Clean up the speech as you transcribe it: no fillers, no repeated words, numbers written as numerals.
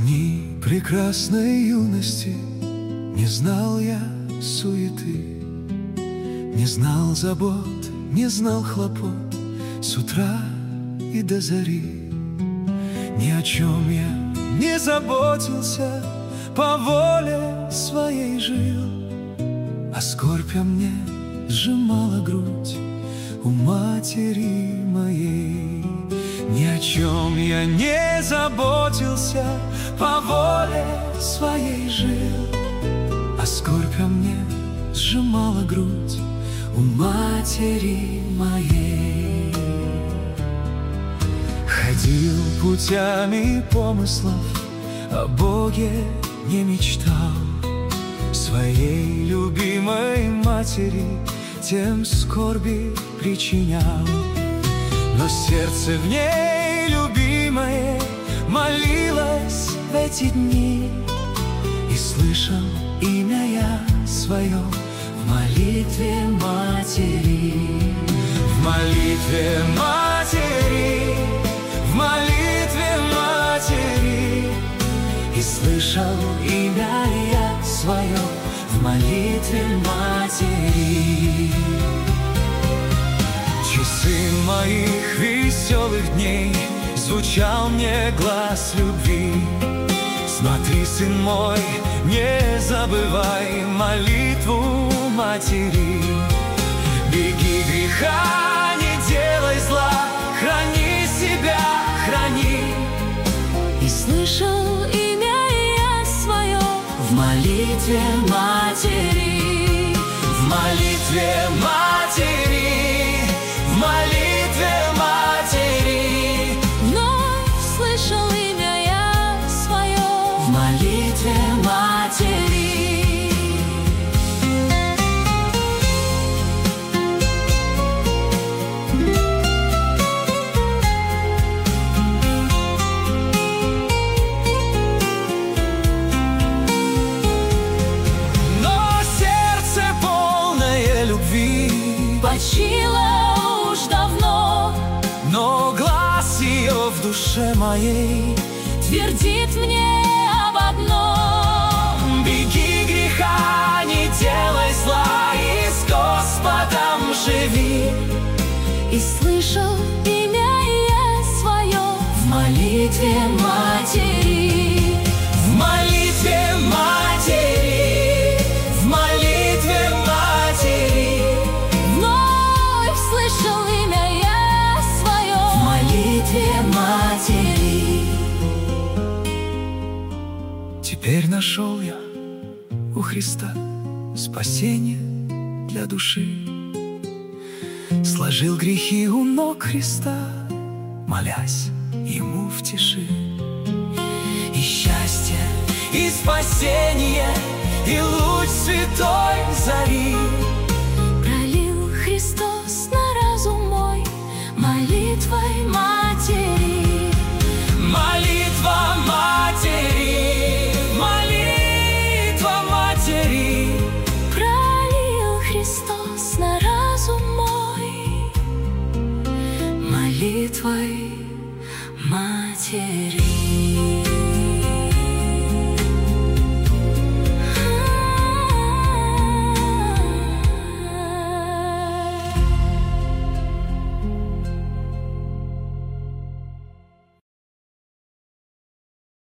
дни прекрасной юности не знал я суеты, не знал забот, не знал хлопот с утра и до зари. Ни о чем я не заботился, по воле своей жил, а скорбь о мне сжимала грудь у матери моей. Ни о чем я не заботился, по воле своей жил, а скорбь о мне сжимала грудь у матери моей. Ходил путями помыслов, о Боге не мечтал, своей любимой матери тем скорби причинял. Но сердце в ней любимое молилось в эти дни, и слышал имя я свое в молитве матери. В молитве матери, в молитве матери, и слышал имя я свое в молитве матери. Часы моих веселых дней звучал мне глас любви. Смотри, сын мой, не забывай молитву матери. Беги, греха не делай зла, храни себя, храни. И слышал имя я свое в молитве матери. В молитве матери, в молитве матери, вновь слышал имя я свое в молитве матери. Почила уж давно, но глаз ее в душе моей твердит мне об одном: беги, греха не делай зла, и с Господом живи. И слышал имя я свое в молитве матери. В молитве матери, в молитве матери, вновь слышал имя я свое в молитве матери. Теперь нашел я у Христа спасение для души, сложил грехи у ног Христа, молясь Ему в тиши. И счастье, и спасение, и луч святой зари